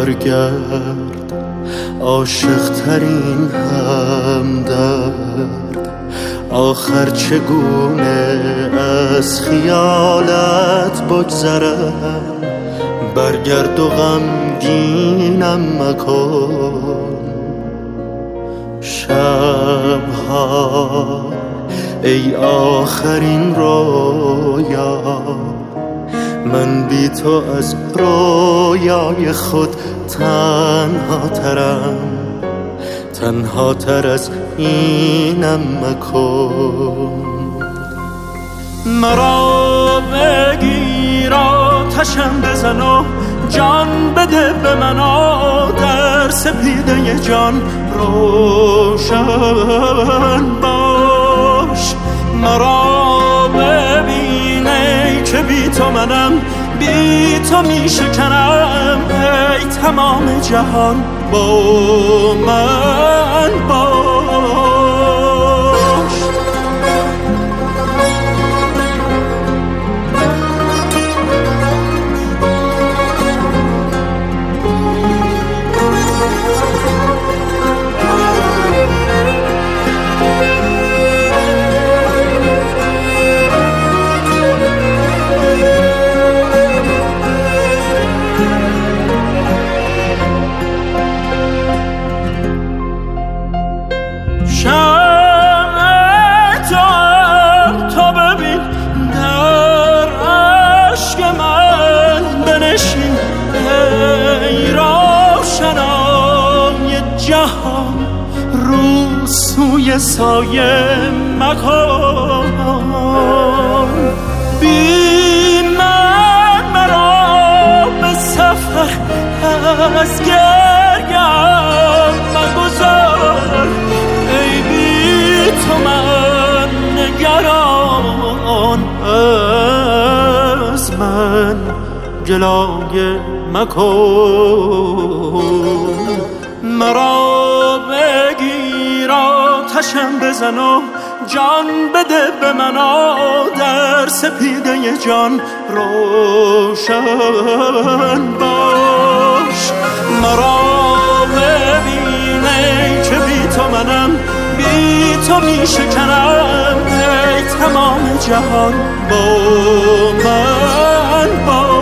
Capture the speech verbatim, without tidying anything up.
برگرد عاشق ترین همدرد، آخر چگونه از خیالت بگذرم، برگرد و غمگینم مکن. شبها ای آخرین رویا، من بی تو از رویای خود تنها ترم، تنها تر از اینم مکن. مرا بگیر آتشم بزن و جان بده به من، در سپیده جان روشن باش. مرا ببین ای که بی تو منم، بی تو می شکنم، ای تمام جهان با من باش. سوی سایه مکن، بی من مرا به سفر از گریم مگذار. ای بی تو من نگران، از من گلایه مکن. مرا بگیر آتشم بزن و جان بده به من، در سپیده جان روشن باش. مرا ببین ای که بی تو منم، بی تو می شکنم، ای تمام جهان با من باش.